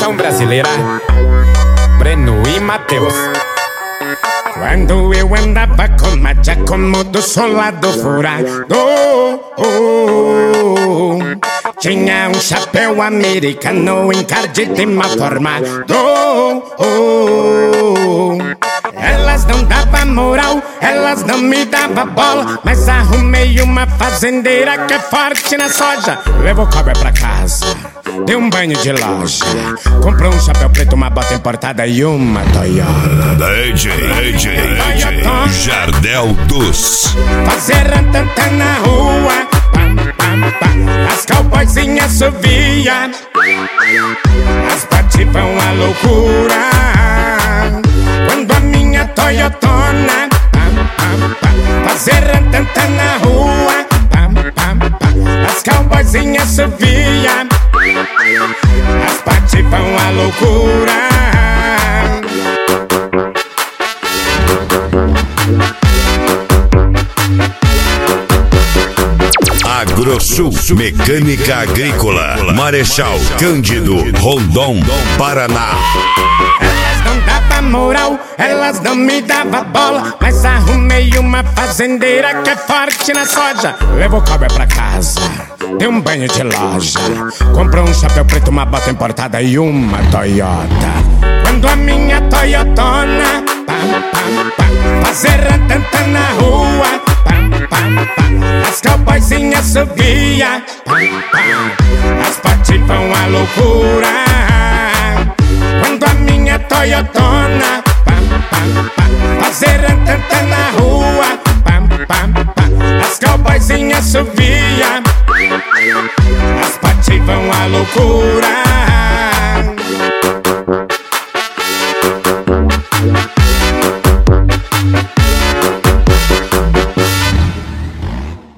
versão brasileira, Breno e Matheus. Quando eu andava com a Giacomo do solado furado, tinha um chapéu americano encardido e mal formado. Elas não davam moral, elas não me davam bola, mas arrumei uma fazendeira que é forte na soja. Levou cobra pra casa, deu um banho de loja, comprou um chapéu preto, uma bota importada e uma Toyota. DJ Jardel dos. Fazer tanta na rua, as cowboyzinhas subia, as partes vão à loucura. Quando a minha Toyotona fazer tanta na rua, as cowboyzinhas subia, as partes vão à loucura. AgroSul, Mecânica Agrícola, Marechal Cândido, Rondon, Paraná. Elas não davam moral, elas não me davam bola, mas arrumei uma fazendeira que é forte na soja. Levou cobra pra casa, deu um banho de loja, comprou um chapéu preto, uma bota importada e uma Toyota. Quando a minha Toyotona fazer tanta na rua, as cowboyzinhas subia, as partes vão à loucura. Quando a minha Toyotona fazer tanta na rua, as cowboyzinhas subia, as partes vão à loucura.